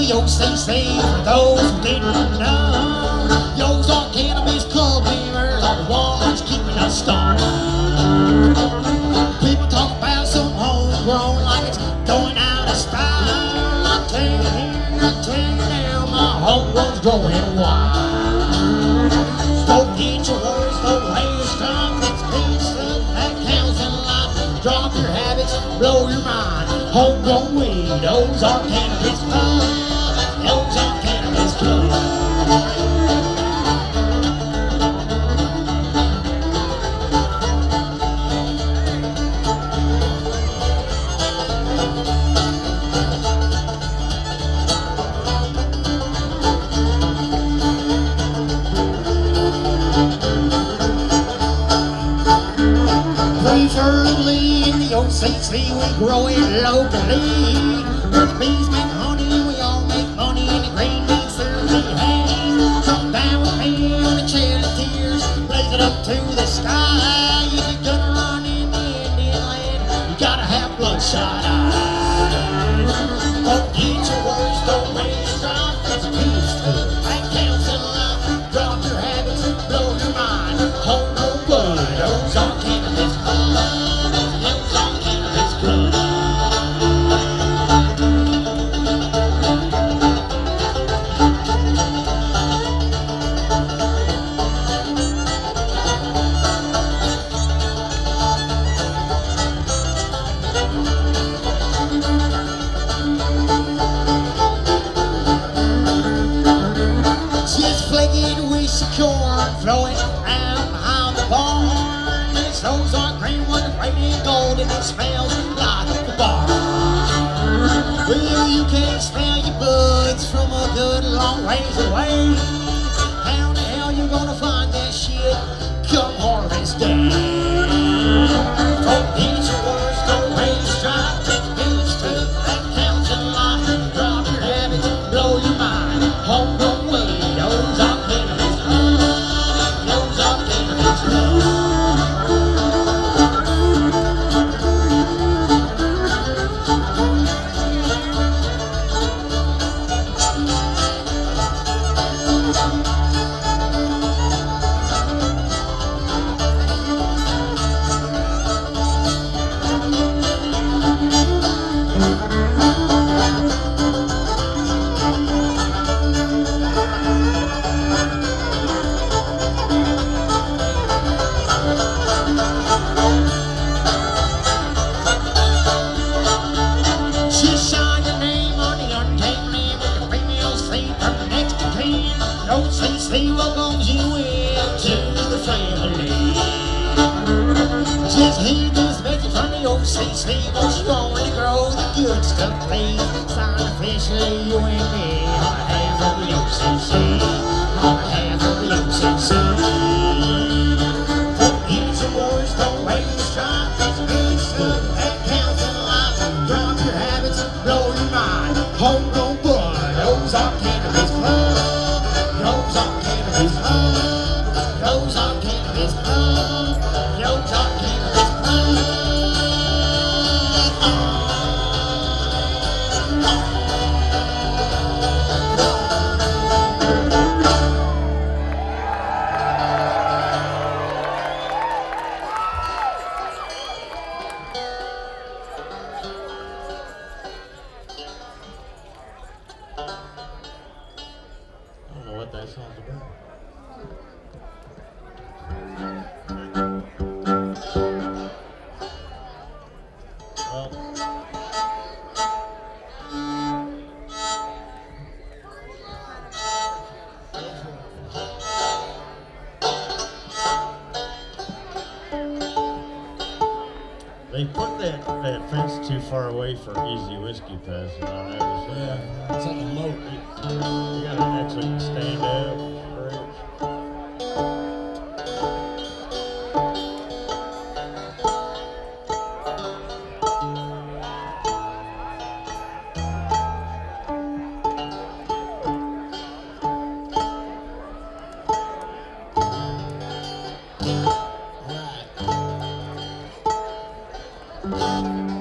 the OCC for those who didn't know. The Ozark Cannabis Club members are the ones keeping us started. People talk about some homegrown like it's going out of style. I tell you here, I tell you now, my homegrown's growing wild. Don't get your words, don't lay your stuff. It's good stuff that counts in life. Drop your habits, blow your mind. Homegrown weed, Ozark Cannabis Club. Ozark Cannabis Club. Preferably in the OCC, we grow it locally. With bees make honey, we all make money in the green bean surgery hay. Come down with me on the Trail of Tears, blaze it up to the sky. If you're gonna run in the Indian land, you gotta have bloodshot eyes. Don't get your words, don't waste time. It's a piece of that counts in life. Drop your habits, blow your mind. Homegrown blood, Ozark Cannabis Club. Ozark Cannabis Club. Just flaking with some corn flowing out behind the barn. It's Ozark green with the white and gold, and it smells like the bar. Well, you can't smell your buds from a good long ways away. How the hell you gonna find that shit come harvest day? Don't get your words, don't waste time. Take good stuff that counts in life. Drop your habits, blow your mind. Homegrown weed, Ozark Cannabis Club. Ozark Cannabis Club. Just sign your name on the untamed land with the female seat from next to 10. OCC welcomes you into the family. Just hear this message from the OCC. Wants you on to grow the good stuff, please. Sign officially, you and me, on behalf of the OCC. On behalf of the OCC. Don't get your words, don't waste time. It's good stuff that counts in life. Drop your habits, blow your mind. Homegrown blood, Ozark Cannabis Club. Ozark Cannabis Club. Ozark Cannabis Club. Ozark Cannabis Club. I don't know what that song's about. They put that fence too far away for easy whiskey passing on there. So Yeah, it's like a moat. you gotta actually stand up. Right.